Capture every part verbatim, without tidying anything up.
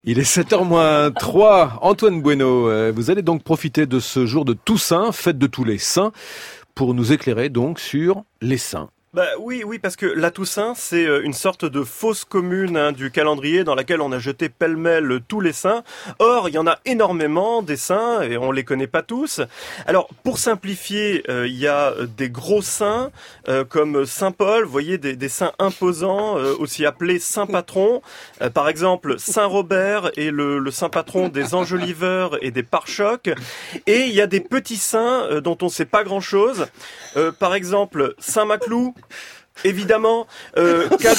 Il est sept heures moins trois. Antoine Bueno, vous allez donc profiter de ce jour de Toussaint, fête de tous les saints, pour nous éclairer donc sur les saints. Bah oui, oui, parce que la Toussaint, c'est une sorte de fausse commune hein, du calendrier dans laquelle on a jeté pêle-mêle tous les saints. Or, il y en a énormément des saints et on les connaît pas tous. Alors, pour simplifier, euh, il y a des gros saints euh, comme Saint Paul, vous voyez, des, des saints imposants, euh, aussi appelés saints patrons. Euh, par exemple, Saint Robert est le, le saint patron des enjoliveurs et des pare-chocs. Et il y a des petits saints euh, dont on sait pas grand-chose. Euh, par exemple, Saint Maclou. Évidemment, euh, qu'a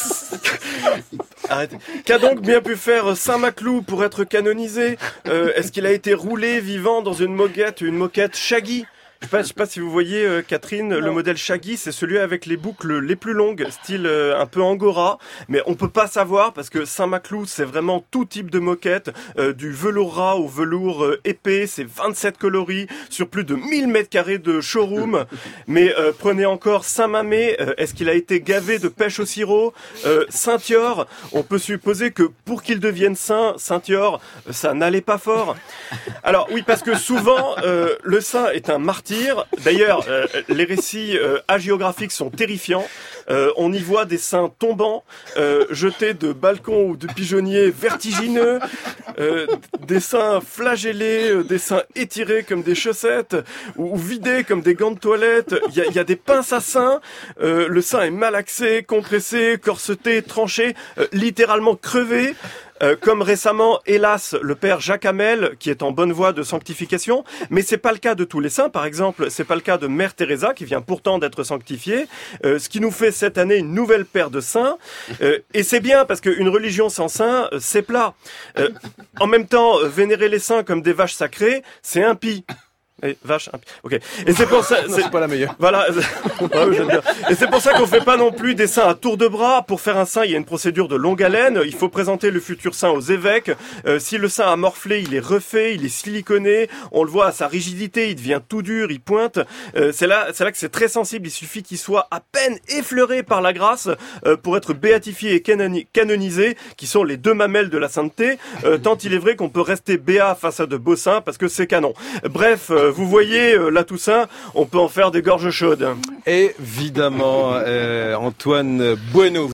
donc, arrête, qu'a donc bien pu faire Saint Maclou pour être canonisé? euh, Est-ce qu'il a été roulé vivant dans une moquette, une moquette Shaggy? Je sais pas, je sais pas si vous voyez, euh, Catherine, non. Le modèle Shaggy, c'est celui avec les boucles les plus longues, style euh, un peu Angora. Mais on peut pas savoir parce que Saint Maclou, c'est vraiment tout type de moquette, euh, du velours ras au velours euh, épais. C'est vingt-sept coloris sur plus de mille mètres carrés de showroom. Mais euh, prenez encore Saint Mamé. Euh, est-ce qu'il a été gavé de pêche au sirop? euh, Saint Yor, on peut supposer que pour qu'il devienne saint, Saint Yor, ça n'allait pas fort. Alors oui, parce que souvent euh, le saint est un martyr. D'ailleurs, euh, les récits euh, hagiographiques sont terrifiants. Euh, on y voit des saints tombants, euh, jetés de balcons ou de pigeonniers vertigineux, euh, des saints flagellés, euh, des saints étirés comme des chaussettes ou, ou vidés comme des gants de toilette. Il y a, y a des pinces à saints. Euh, le saint est malaxé, compressé, corseté, tranché, euh, littéralement crevé. Euh, comme récemment, hélas, le père Jacques Hamel, qui est en bonne voie de sanctification, mais c'est pas le cas de tous les saints. Par exemple, c'est pas le cas de Mère Teresa, qui vient pourtant d'être sanctifiée, euh, ce qui nous fait cette année une nouvelle paire de saints. Euh, et c'est bien, parce qu'une religion sans saints, euh, c'est plat. Euh, en même temps, euh, vénérer les saints comme des vaches sacrées, c'est impie. Et vache, ok. Et c'est pour ça, non, c'est pas la meilleure. Voilà. Ouais, j'aime bien. Et c'est pour ça qu'on fait pas non plus des saints à tour de bras. Pour faire un saint, il y a une procédure de longue haleine. Il faut présenter le futur saint aux évêques. Euh, si le saint a morflé, il est refait, il est siliconé. On le voit à sa rigidité, il devient tout dur, il pointe. Euh, c'est là, c'est là que c'est très sensible. Il suffit qu'il soit à peine effleuré par la grâce euh, pour être béatifié et canoni- canonisé, qui sont les deux mamelles de la sainteté. Euh, tant il est vrai qu'on peut rester béat face à de beaux saints parce que c'est canon. Bref. Euh, Vous voyez, euh, la Toussaint, on peut en faire des gorges chaudes. Évidemment, euh, Antoine Bueno.